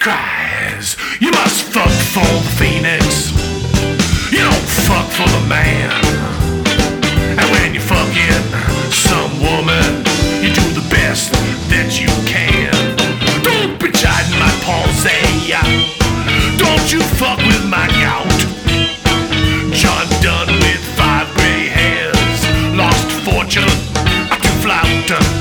cries. You must fuck for the phoenix. You don't fuck for the man. And when you're fucking some woman,